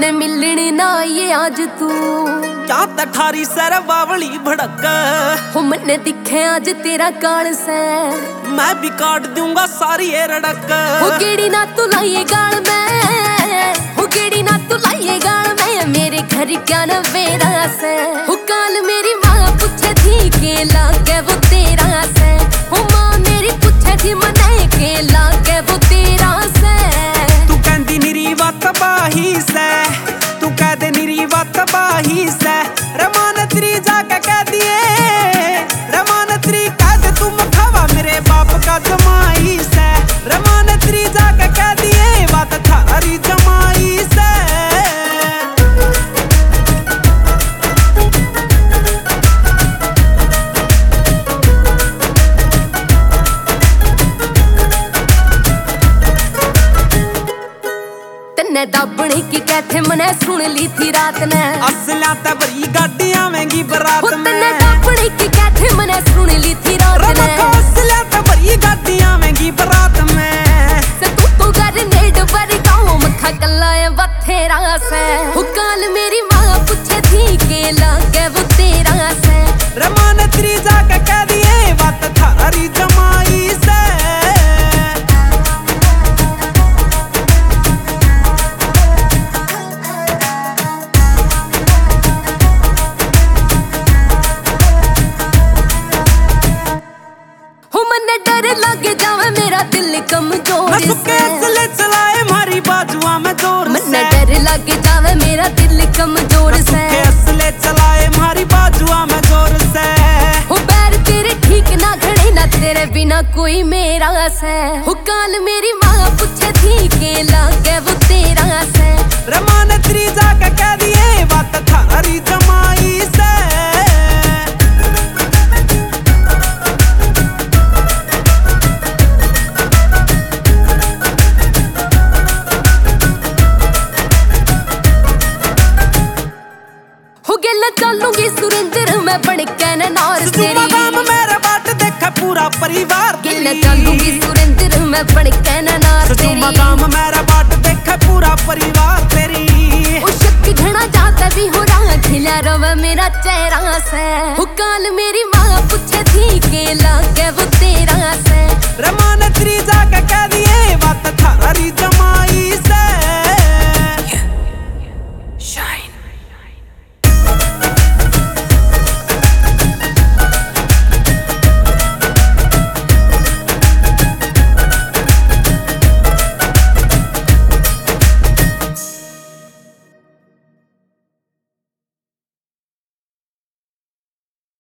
से मिलने ना ये आज तू क्या तठारी सर बावली भड़क हो मैंने दिखे आज तेरा कान से मैं भी काट दूंगा सारी ये रड़क हो गेड़ी ना तू लाइए गाल में हो गेड़ी ना तू लाइए गाल में मेरे घर क्या न बेरा से हो काल मेरी माँ पूछे थी के लागे वो तेरा से हो माँ मेरी पूछे थी मने के लागे वो तेरा से तू कहती निरी बात बाही से तू कह दे निरी बात बाही से रमानत्री जाके कह दिए रमानत्री कह दे तुम खावा मेरे बाप का जमाई से रमानत्री जाके कह दिए बात थारी जमाई से तन्ने दाबने की कहते मने सुन ली थी रात ने असला ते भरी गाड़ी आवेंगी बरात में तन्ने दाबने की कहते मने सुन ली थी रात ने असला ते भरी गाड़ी आवेंगी बरात में से तू घर नेड़ पर गाँव मखा कल्ला है बथेरा से हो काल मेरी माँ पूछे थी के लागे वो तेरा से रमानत्री जाके कह दिए बात थारी जमाई से डर लगे जावे मेरा दिल कमजोर से चलाए मारी बाजुआ में जोर से डर लगे जावे मेरा दिल कमजोर से असले चलाए मारी बाजुआ में जोर से हो पैर तेरे ठीक ना खड़े ना तेरे बिना कोई मेरा से हो काल मेरी माँ पूछे थी के लागे वो तेरा से रमानत्री जाके कह दिए बात थारी जमाई से चलूंगी सुरेंद्र मैं बन के नार तेरी मेरा बाट देखा पूरा परिवार चलूंगी सुरेंद्र मैं बन के नार तेरी मेरा बाट देखा पूरा परिवार तेरी ओ शक घना जाता भी हो रहा खिला रवा मेरा चेहरा से हो काल मेरी माँ पूछे थी के लागे वो तेरा से रमानत्री जाके कह दिए बात थारी जमाई से